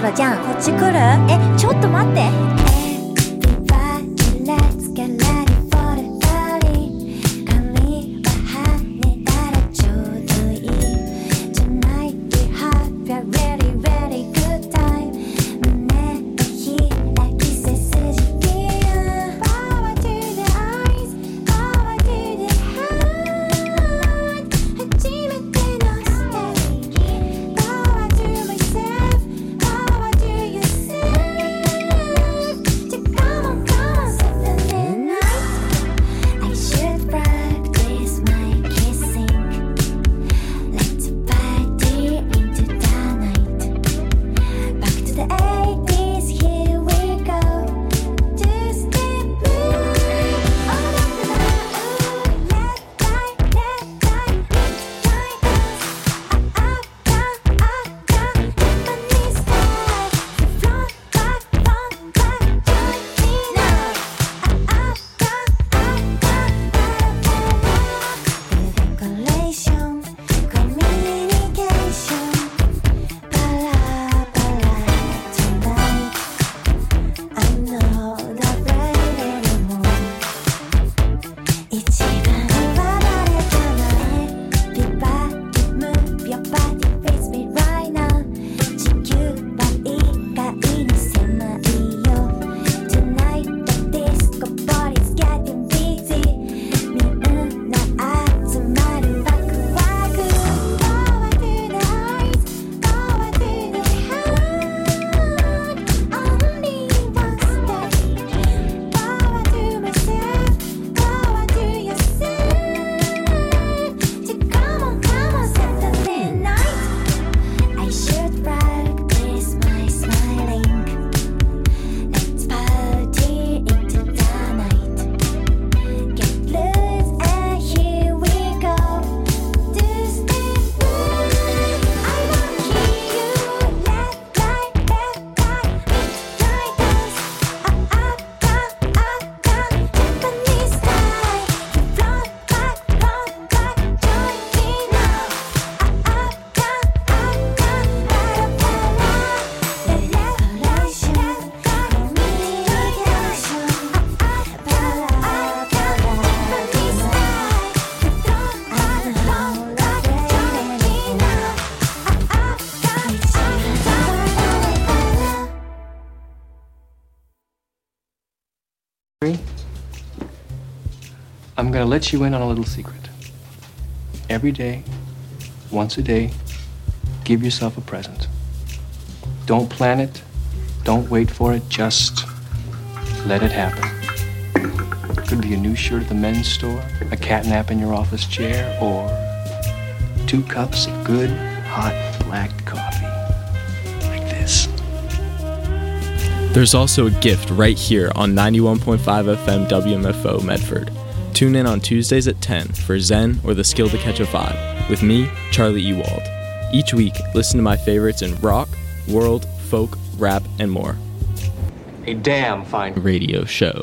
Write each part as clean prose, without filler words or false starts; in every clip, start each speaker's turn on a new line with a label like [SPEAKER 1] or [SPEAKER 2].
[SPEAKER 1] ばちゃんこっち来る？ちょっと待って。
[SPEAKER 2] I'm gonna let you in on a little secret. Every day, once a day, give yourself a present. Don't plan it, don't wait for it, just let it happen. Could be a new shirt at the men's store, a cat nap in your office chair, or 2 cups of good, hot, black coffee. Like this.
[SPEAKER 3] There's also a gift right here on 91.5 FM WMFO Medford. Tune in on Tuesdays at 10 for Zen or the Skill to Catch a Vibe with me, Charlie Ewald. Each week, listen to my favorites in rock, world, folk, rap, and more.
[SPEAKER 2] A damn fine
[SPEAKER 3] radio show.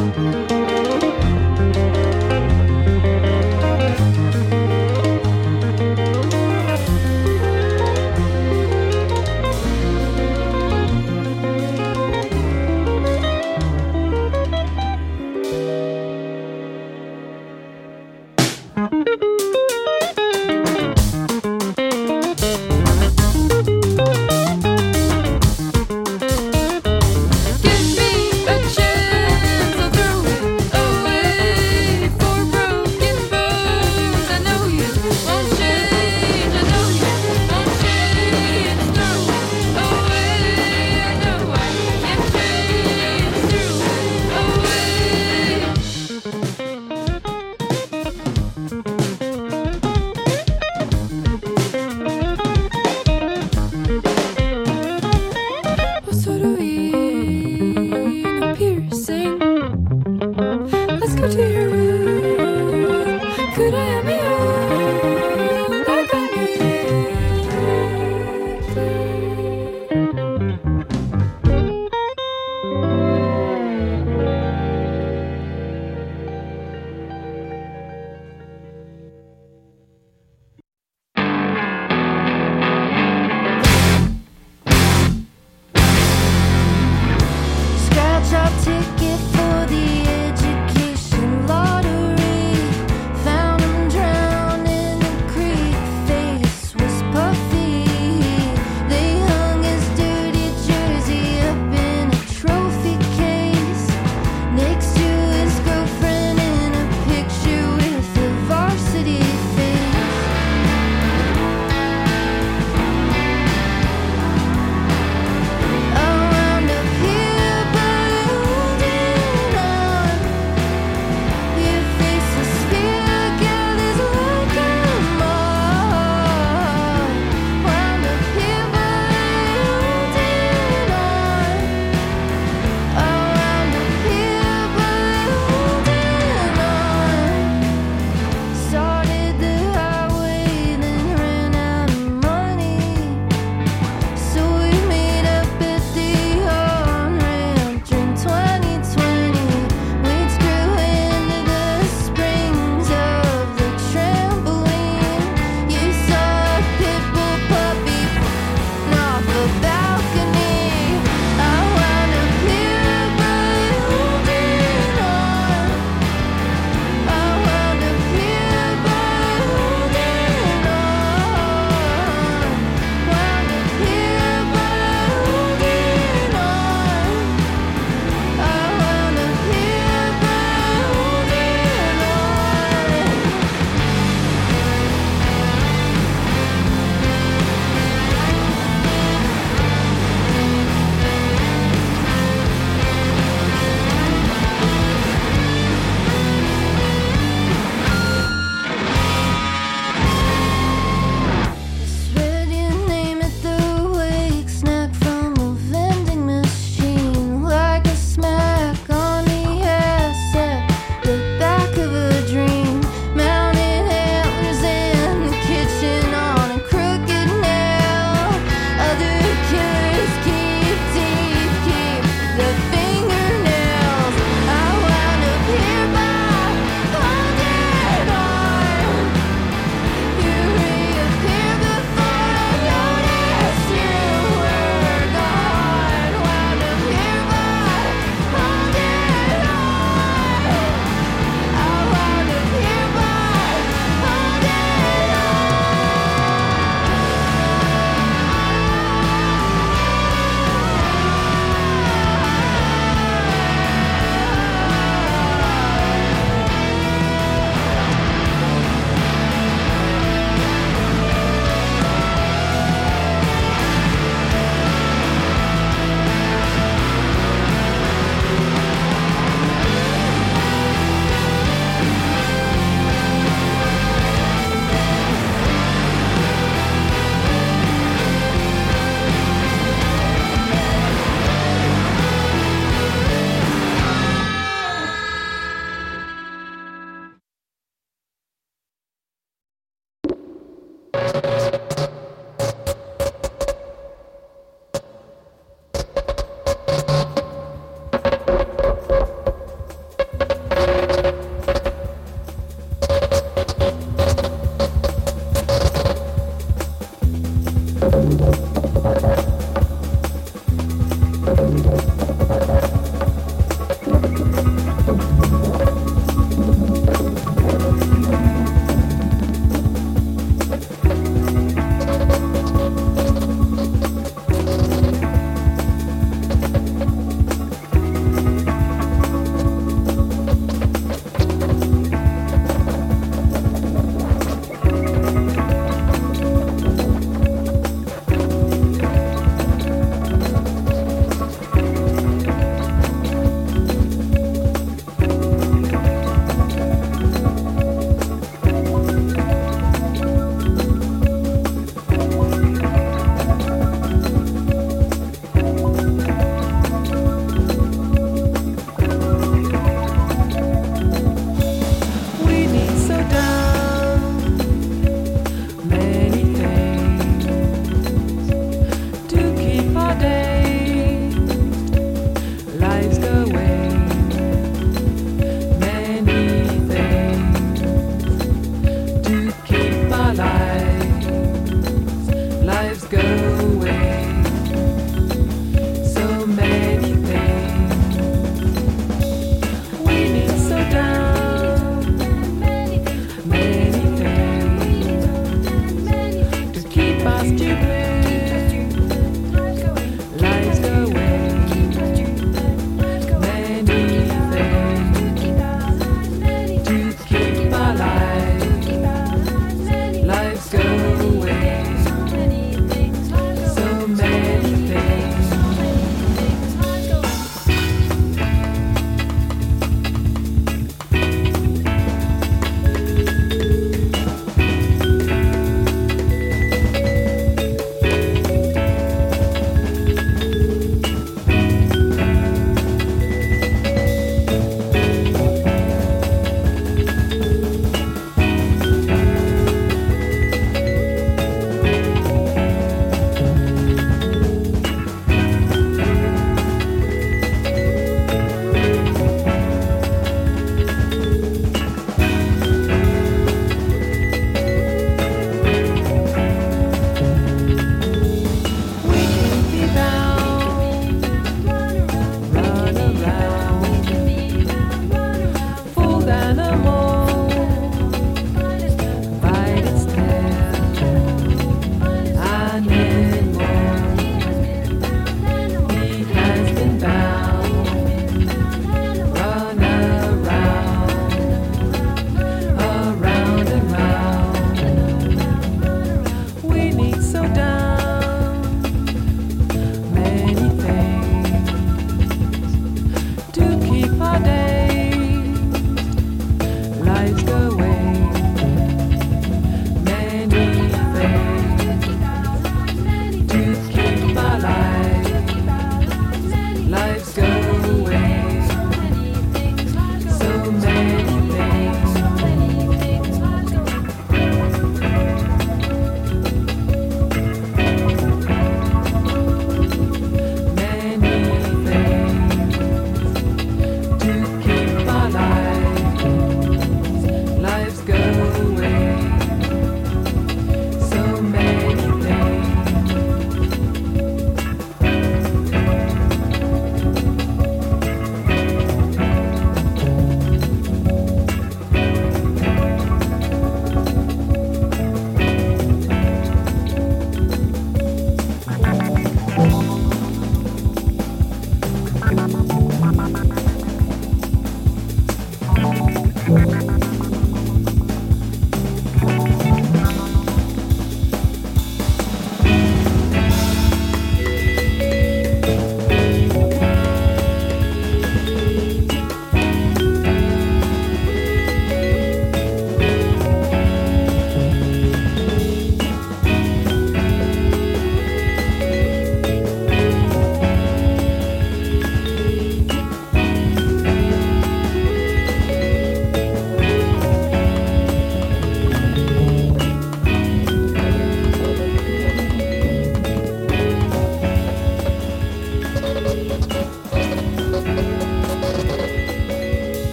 [SPEAKER 4] Give me a chance through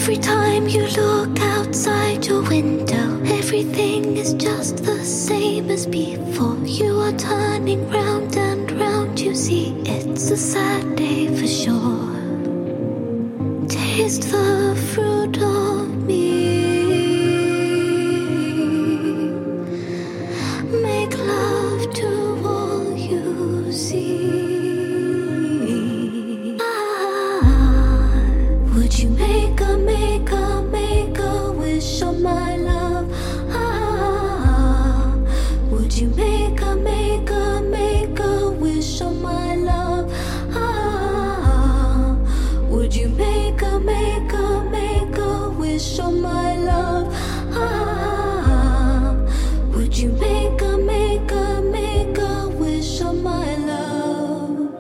[SPEAKER 4] Every time you look outside your window, everything is just the same as before. You are turning round and round, you see it's a sad day for sure. Taste the fruit of me. Make love to all you see. Would you make a wish on my love? Would you make a wish on my love? Would you make a wish on my love? Would you make a wish on my love?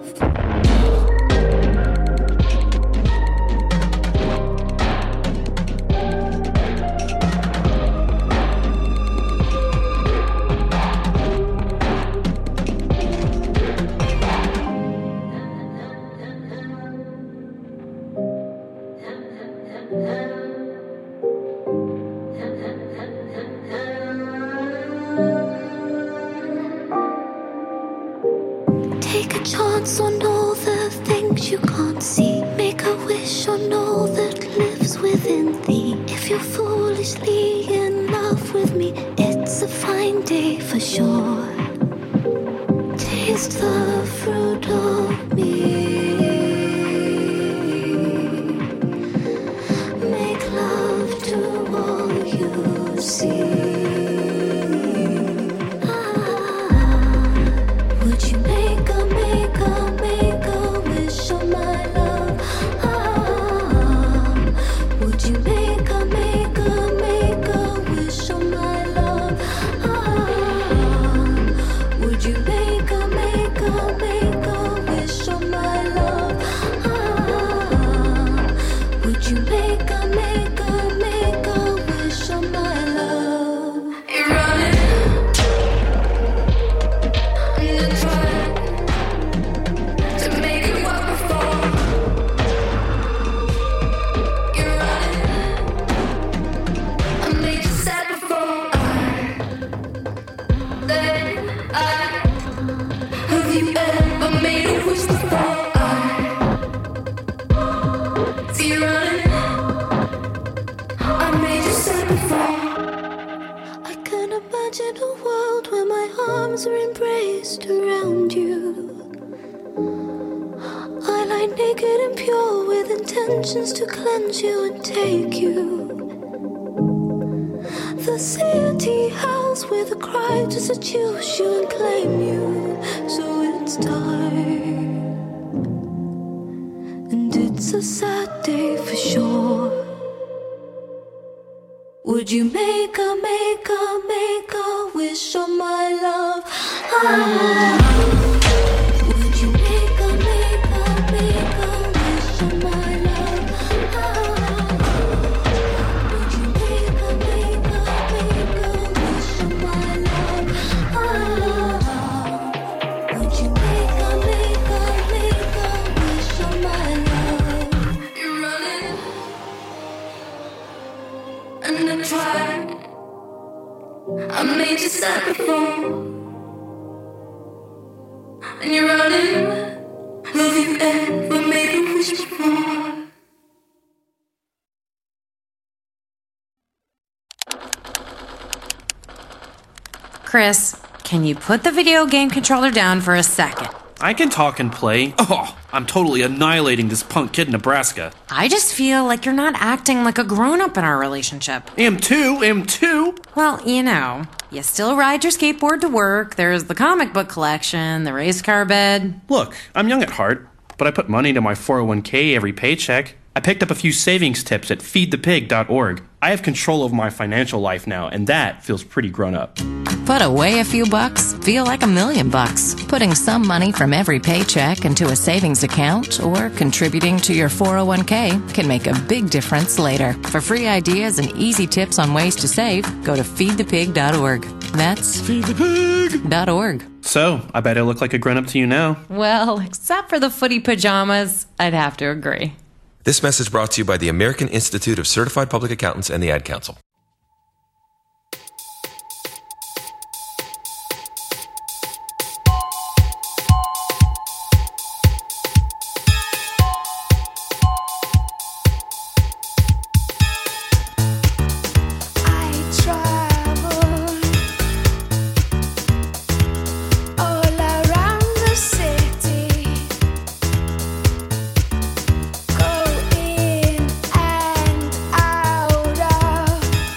[SPEAKER 4] Take a chance on all the things you can't see. Make a wish on all that lives within thee. If you're foolishly in love with me, it's a fine day for sure. Taste the fruit of me. Make love to all you see. Would you make a wish on my love? Would you make a wish on my love? Would you make a wish on my love? Would you make a wish on my love? You're running. Imagine a world where my arms are embraced around you. I lie naked and pure with intentions to cleanse you and take you. The city house with a cry to seduce you and claim you. So it's time, and it's a sad day for sure. Would you make a wish on my love? Would you make a wish on my love? Would you make a wish on my love? Would you make a wish on my love? You're running. And I tried. I made you sad before. And you're running. Have you ever made a wish before?
[SPEAKER 5] Chris, can you put the video game controller down for a second?
[SPEAKER 6] I can talk and play. Oh, I'm totally annihilating this punk kid in Nebraska.
[SPEAKER 5] I just feel like you're not acting like a grown-up in our relationship.
[SPEAKER 6] Am too.
[SPEAKER 5] Well, you still ride your skateboard to work, there's the comic book collection, the race car bed.
[SPEAKER 6] Look, I'm young at heart, but I put money into my 401k every paycheck. I picked up a few savings tips at feedthepig.org. I have control of my financial life now, and that feels pretty grown up.
[SPEAKER 7] Put away a few bucks, feel like $1 million bucks. Putting some money from every paycheck into a savings account or contributing to your 401k can make a big difference later. For free ideas and easy tips on ways to save, go to feedthepig.org. That's feedthepig.org.
[SPEAKER 6] So, I bet I look like a grown-up to you now.
[SPEAKER 5] Well, except for the footy pajamas, I'd have to agree.
[SPEAKER 8] This message brought to you by the American Institute of Certified Public Accountants and the Ad Council.
[SPEAKER 4] Go in and out of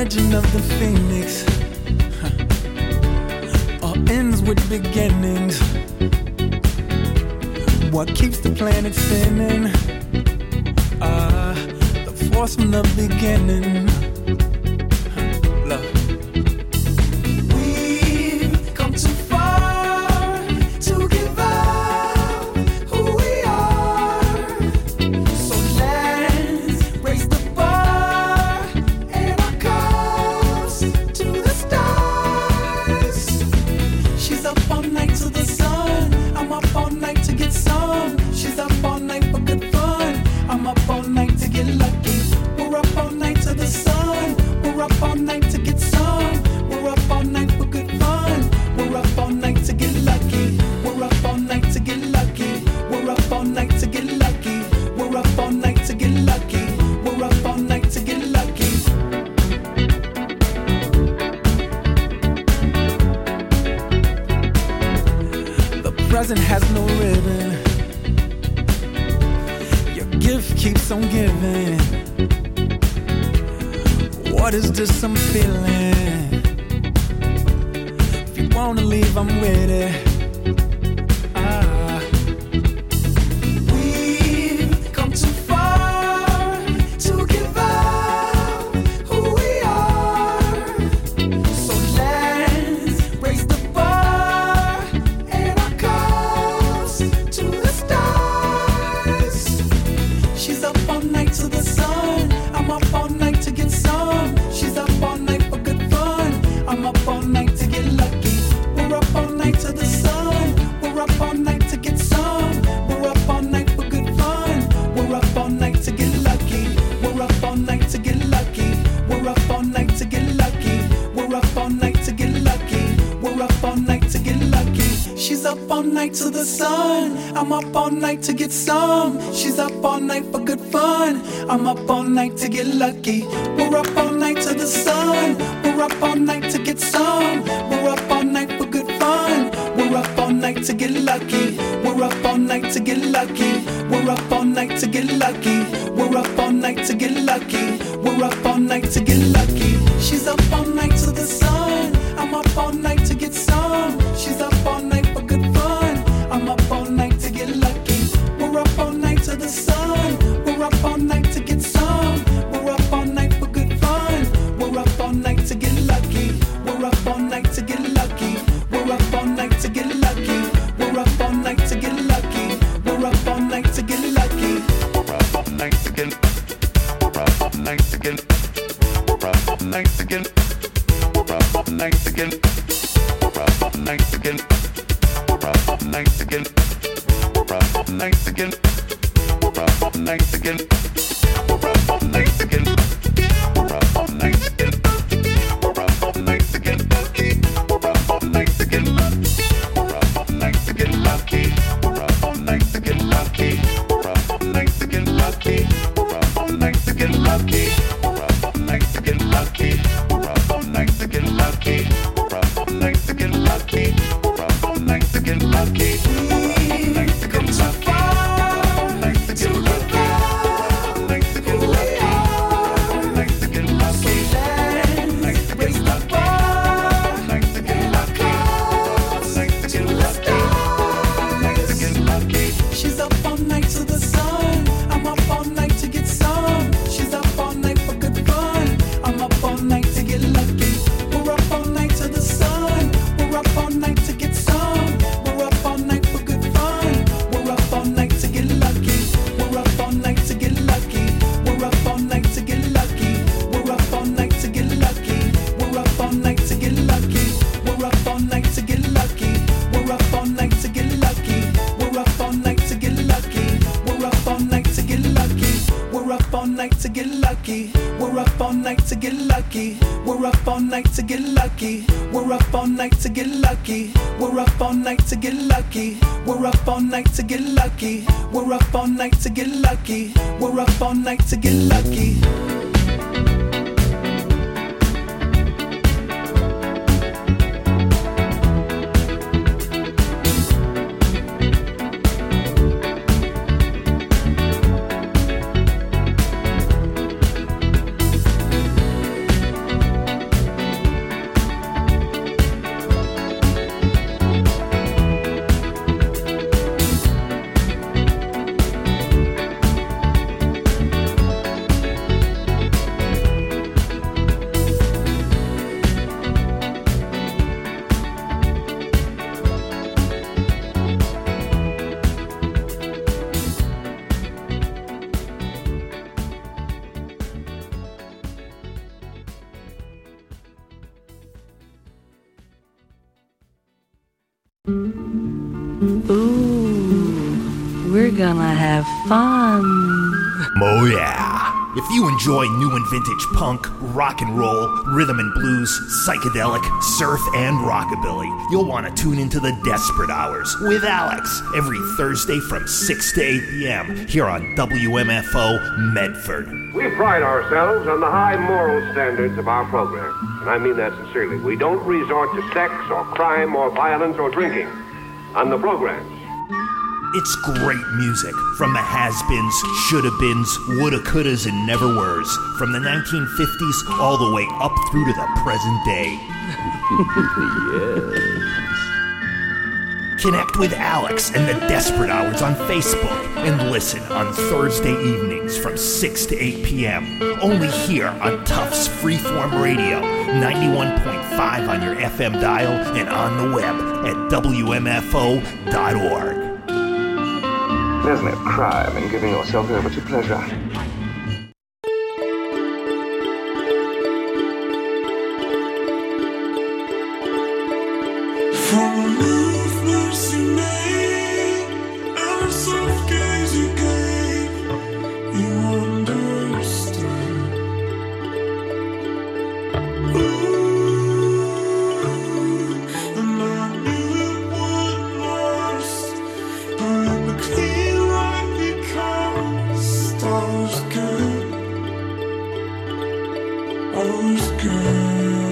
[SPEAKER 9] legend of the phoenix all ends with beginnings. What keeps the planet spinning? The force from the beginning. Love. We've come too far to give up who we are. So let's raise the bar and our cups to the stars. She's up all night to the sun. I'm up all night to get some. She's up all night for good fun. I'm up all night to get lucky. We're up all night to the sun. We're up all night to get some. We're up all night for good fun. We're up all night to get lucky. We're up all night to get lucky. We're up all night to get lucky. We're up all night to get lucky. We're up all night to get lucky. The present has no ribbon. Your gift keeps on giving. What is this I'm feeling? If you wanna leave, I'm with it. We've come too far to give up who we are. So let's raise the bar and our cups to the stars. She's up all night to the sun. I'm up all night to get some. She's up all night for good fun. I'm up all night to get lucky. We're up all night to the sun. We're up all night to get some. We're up all night for good fun. We're up all night to get lucky. We're up all night to get lucky. We're up all night to get lucky. We're up all night to get lucky. We're up all night to get lucky. She's up all night to the sun. I'm up all night to get some. She's up all night for good fun. I'm up all night to get lucky. We're up all night to the sun. We're up all night to get some. We're up all night for good fun. We're up all night to get lucky. We're up all night to get lucky. We're up all night to get lucky. We're up all night to get lucky. We're up all night to get lucky. She's up all night to the sun. I'm up all night to get some. She's up all night for good fun. I'm up all night to get lucky. We're up all night to the sun. We're up all night to get some. We're up all night for good fun. We're up all night to get lucky. We're up all night to get lucky. We're up all night to get lucky. We're up all night to get lucky. We're up all night to get lucky. We're up all night to get. We're up all night to get. We're up all night to get. We're up all night to get. We're up all night to get. We're up all night to get. We're up all night to get. We're up all night to get. We're up all night to get. We're up all night to get. We're up all night to get. We're up all night to get. We're up all night to get lucky. We're up all night to get lucky. We're up all night to get lucky. We're up all night to get lucky. We're up all night to get lucky. We're up all night to get lucky. We're up all night to get lucky. We're up all night to get lucky. Come so far to give up who we are. So let's raise the bar and our cups to the stars. She's up all night to the sun. I'm up all night to get some. She's up all night for good fun. I'm up all night to get lucky. We're up all night to the sun. We're up all night to get some. We're up all night for good fun. We're up all night to get lucky. We're up all night to get lucky. We're up all night to get lucky. We're up all night to get lucky. We're up all night to get lucky. We're up all night to get lucky. We're up all night to get lucky. We're up all night to get lucky. We're up all night to get lucky. We're up all night to get lucky. We're up all night to get lucky. We're up all night to get lucky. We're up all night to get lucky. We're up all night to get lucky. We're up all night to get lucky. We're up all night to get lucky. We're up all night to get lucky.
[SPEAKER 10] Ooh, we're gonna have fun.
[SPEAKER 11] Oh yeah. If you enjoy new and vintage punk, rock and roll, rhythm and blues, psychedelic, surf, and rockabilly, you'll want to tune into the Desperate Hours with Alex every Thursday from 6 to 8 p.m. here on WMFO Medford.
[SPEAKER 12] We pride ourselves on the high moral standards of our program, and I mean that sincerely. We don't resort to sex or crime or violence or drinking on the programs.
[SPEAKER 11] It's great music from the has-beens, shoulda-beens, woulda-couldas, and never-weres, from the 1950s all the way up through to the present day. Yes. Connect with Alex and the Desperate Hours on Facebook and listen on Thursday evenings from 6 to 8 p.m. Only here on Tufts Freeform Radio, 91.5 on your FM dial and on the web at WMFO.org.
[SPEAKER 13] There's no crime in giving yourself over to pleasure.
[SPEAKER 9] From a movement you made and a soft gaze you gave, you understood. Ooh, and I knew it wasn't lost, but in the clean light because I was good. I was good.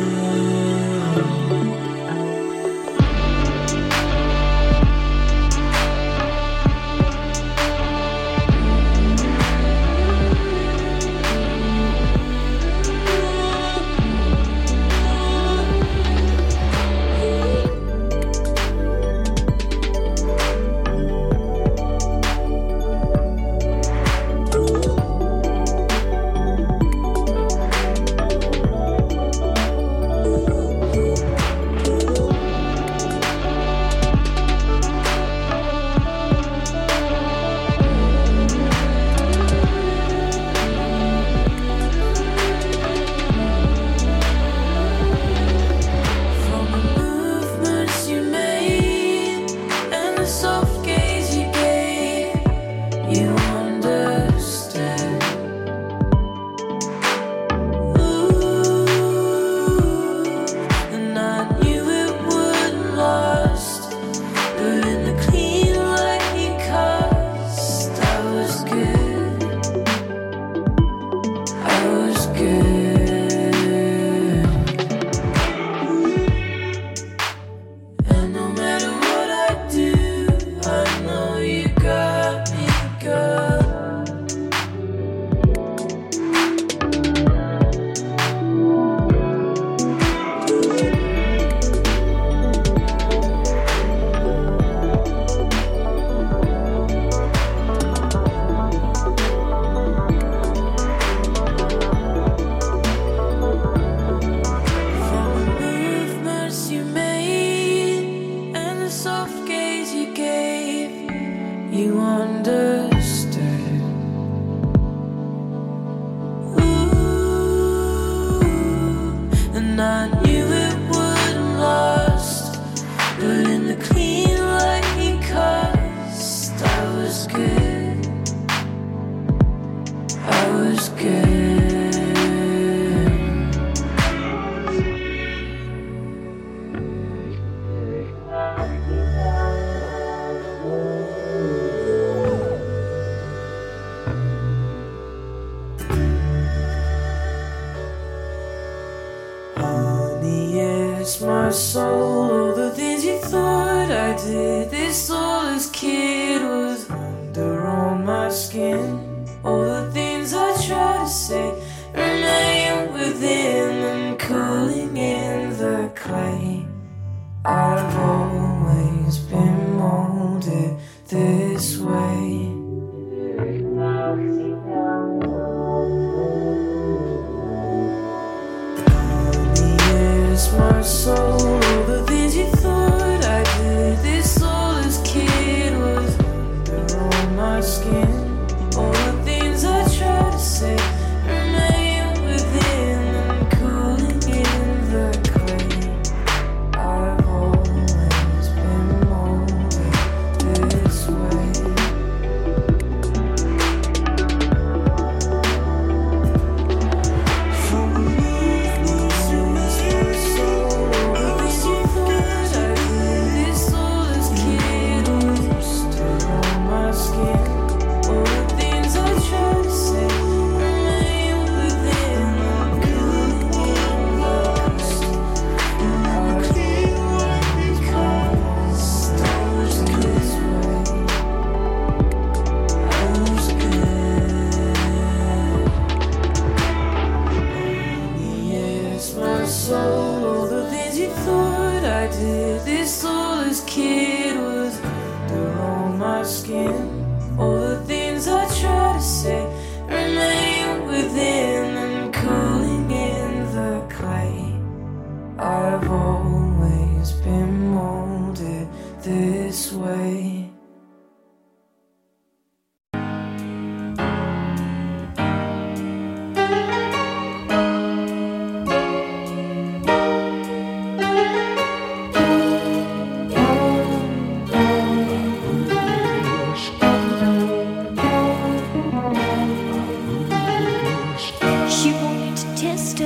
[SPEAKER 9] My soul, all the things you thought I did. This soulless kid was under on my skin. All the things I tried to say remain within and cooling in the clay. I've always been molded this way. My soul, all the things you thought I did. This soulless kid was under on my skin. All the things I tried to say remain within and cooling in the clay. I've always been more.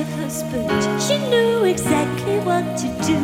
[SPEAKER 4] with husband, she knew exactly what to do.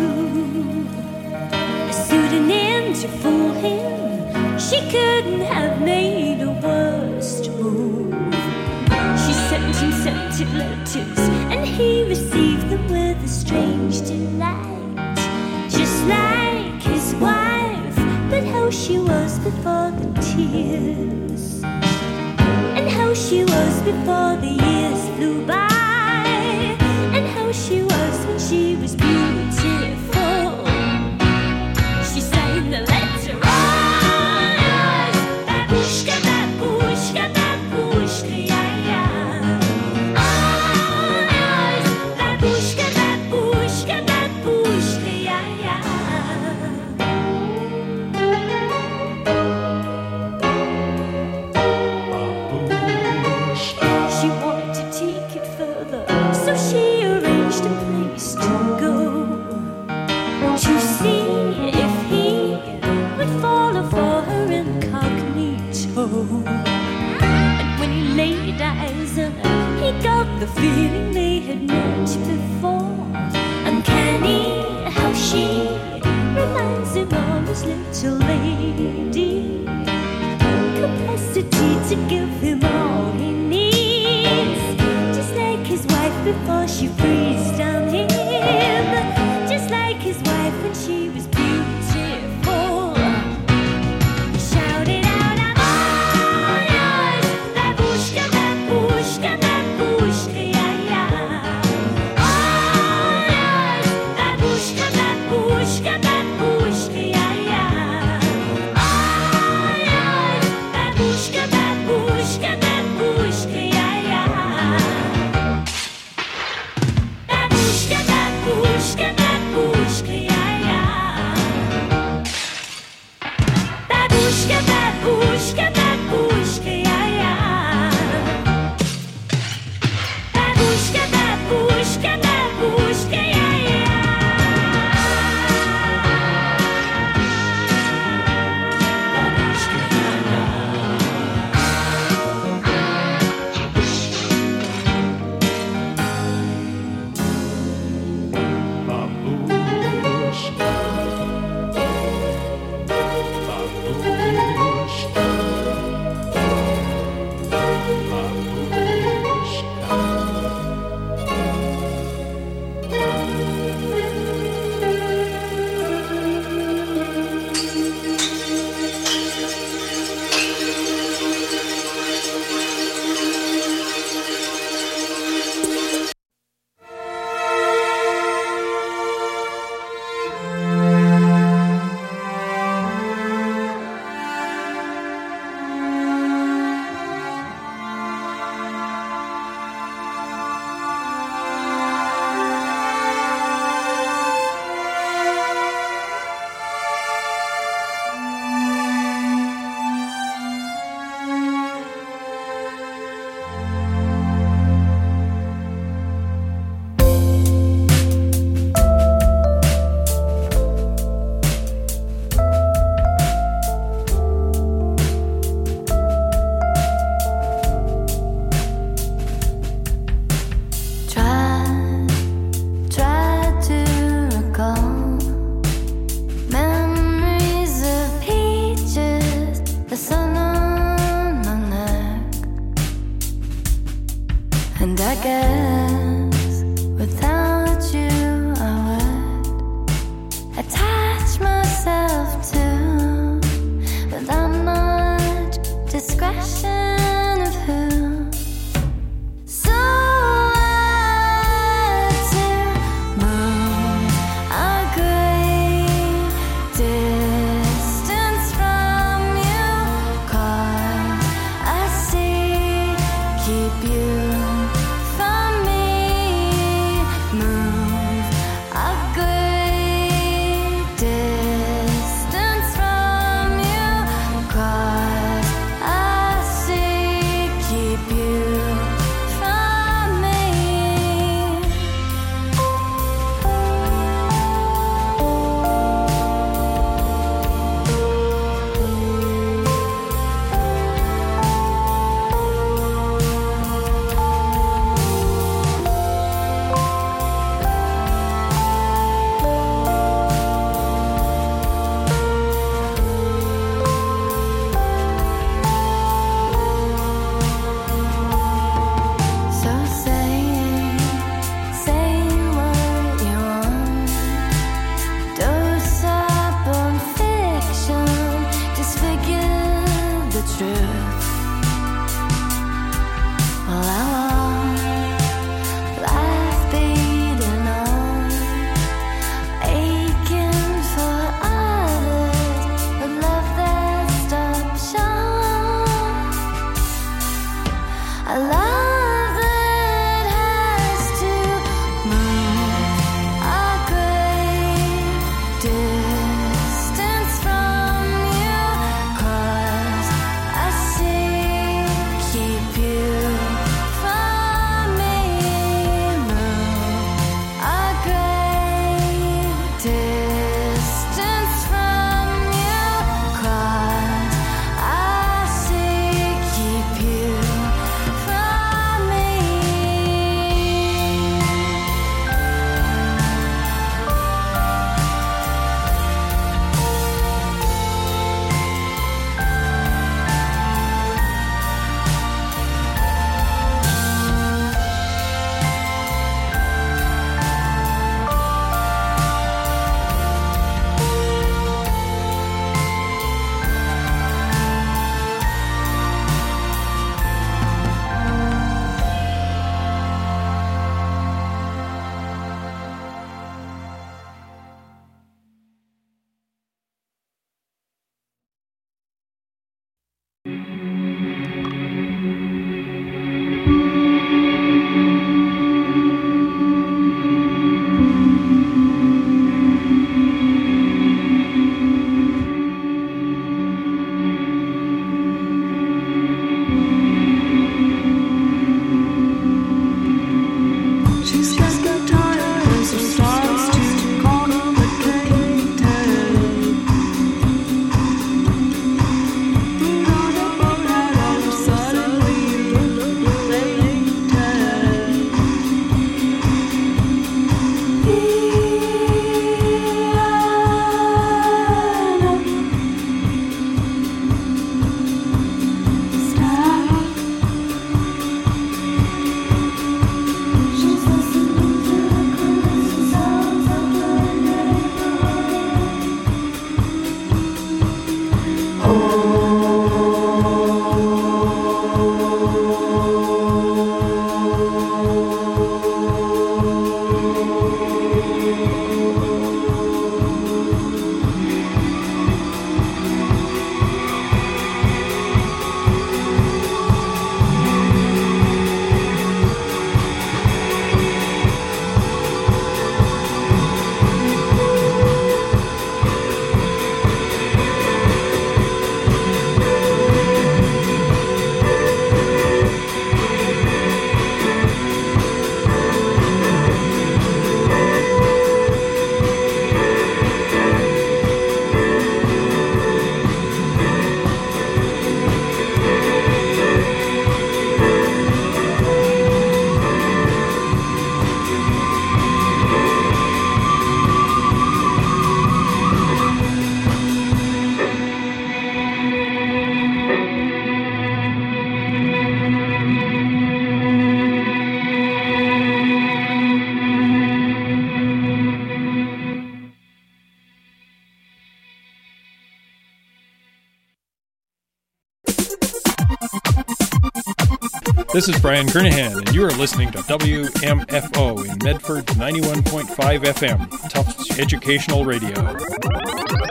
[SPEAKER 4] A pseudonym to fool him, she couldn't have made a worse move. She sent him scented letters, and he received them with a strange delight. Just like his wife, but how she was before the tears, and how she was before the years flew by, and how she was when she was beautiful. She signed the letter, oh yes, babushka, babushka, babushka, yeah, yeah. Oh yes, babushka, babushka, babushka, yeah, yeah. She wanted to take it further, so she arranged a place to go, to see if he would follow for her incognito. And when he laid eyes on her, he got the feeling they had met before. Uncanny how she reminds him of his little lady, capacity to give him all he needs, just like his wife before she freezed on him, just like his wife when she was beautiful. He shouted out, I'm all yours, babushka, babushka, babushka, yeah, yeah. All yours, babushka, babushka, babushka, yeah, yeah. All yours, babushka, babushka, babushka, yeah, yeah. Babushka, babushka, babushka, yeah, yeah. Babushka, babushka, babushka, yeah, yeah. Babushka, babushka, babushka, yeah, yeah. Keep you from me.
[SPEAKER 14] This is Brian Kernahan, and you are listening to WMFO in Medford 91.5 FM, Tufts Educational Radio.